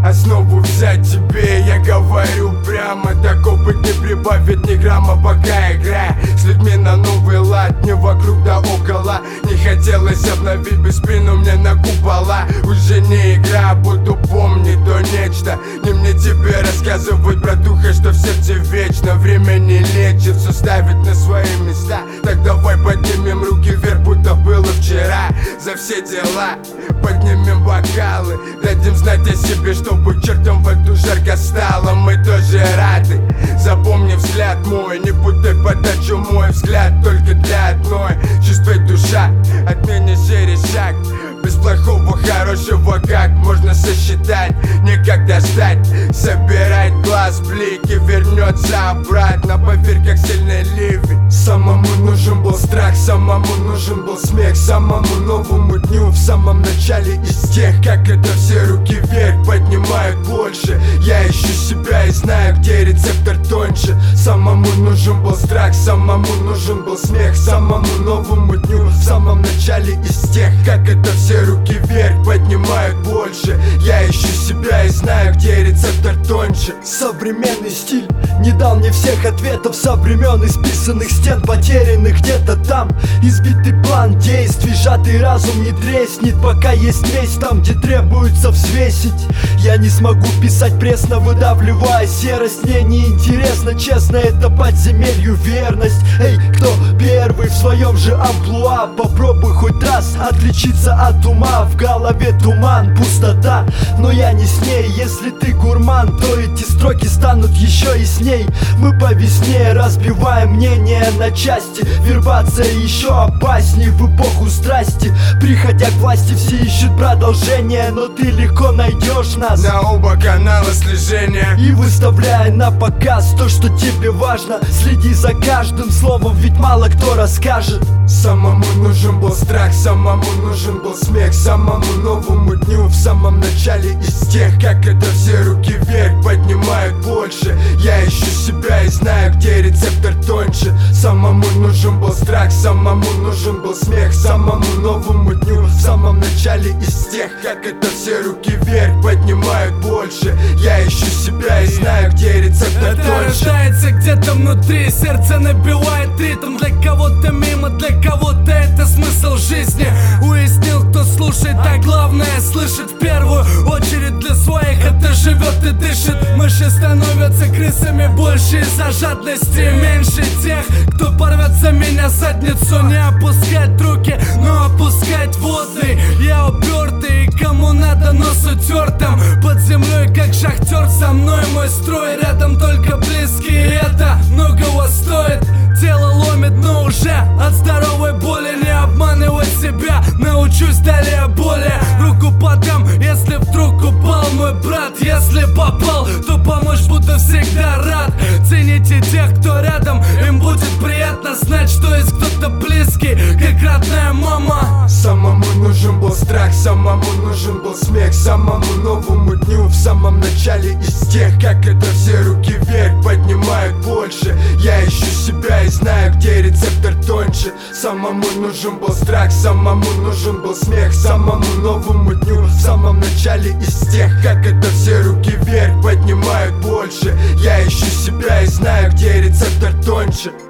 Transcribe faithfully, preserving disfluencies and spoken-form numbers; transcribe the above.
основу взять тебе, я говорю прямо. Так опыт не прибавит ни грамма, пока играя с людьми на новый лад. Не вокруг да около, не хотелось обновить бы спину мне на купола. Уже не игра, буду помнить то нечто. Не мне тебе рассказывать, братуха, что в сердце вечно. Время не лечит, все ставит на свои места. Так давай поднимем руки вверх, будто было вчера. За все дела поднимем бокалы, дадим знать о себе, чтобы чертом в эту жарко стало. Мы тоже рады, запомни взгляд мой, не путай подачу, мой взгляд только для одной чувствуй душа, отмени серый шаг. Без плохого хорошего как можно сосчитать, никак достать. Собирать глаз, блики, вернется обратно. Поверь, как сильный ливень. Самому нужен был страх, самому нужен был смех. Самому новому дню в самом начале из тех, как это все руки вверх поднимают больше. Я ищу себя и знаю, где рецептор тоньше. Самому нужен был страх, самому нужен был смех. Самому новому дню в самом начале из тех, как это все руки вверх поднимают больше. Я ищу себя и знаю, где рецептор тоньше. Современный стиль не дал мне всех ответов со времен исписанных стен, потерянных где-то там. Избитый план действий, сжатый разум не треснет, пока есть месть там, где требуется взвесить. Я не смогу писать пресно, выдавливая серость. Мне неинтересно, честно, это подземелью верность. Эй, кто первый в своем же амплуа? Попробуй хоть раз отличиться от ума. В голове туман, пустота, но я не с ней. Если ты гурман, то эти строки станут еще ясней. Мы по весне разбиваем мнение на части. Вербация еще опасней в эпоху страсти. Приходя к власти, все ищут продолжение, но ты легко найдешь нас на оба канала слежения. И выставляя на показ то, что тебе важно. Следи за каждым словом, ведь мало кто расскажет. Самому нужен был страх, самому нужен был смех. Самому новому дню в самом начале из тех, как это все руки вверх поднимают больше. Я ищу себя и знаю, где рецептор тоньше. Самому нужен был страх, самому нужен был смех. Самому новому дню в самом начале из тех, как это все руки вверх поднимают больше. Я ищу себя и знаю, где рецептор это тоньше. рождается где-то внутри, сердце набивает ритм. Для кого-то мимо, для кого-то это смысл жизни. Уяснил, кто слушает, а главное слышит в первую очередь. Для своих это живет и дышит. Мыши становятся крысами больше из-за жадности. Меньше тех, кто порвется меня задницу. Не опускать руки, но опускать воды. Я упертый, и кому надо нос утертым. Под землей как шахтер, со мной мой строй. Рядом только близкие, это многого стоит. Тело ломит, но уже от здоровой боли. Не обманывай себя, научусь далее более. Руку подам, если вдруг упал мой брат. Если попал, то помочь буду всегда рад. Цените тех, кто рядом, им будет приятно знать, что есть кто-то близкий, как родная мама. Самому нужен был страх, самому нужен был смех. Самому новому дню в самом начале из тех, как это все руки вверх поднимают больше. Я ищу себя и знаю, где рецептор тоньше. Самому нужен был страх, самому нужен был смех. Самому новому дню в самом начале из тех, как это все руки вверх поднимают больше. Я ищу себя и знаю, где рецептор тоньше.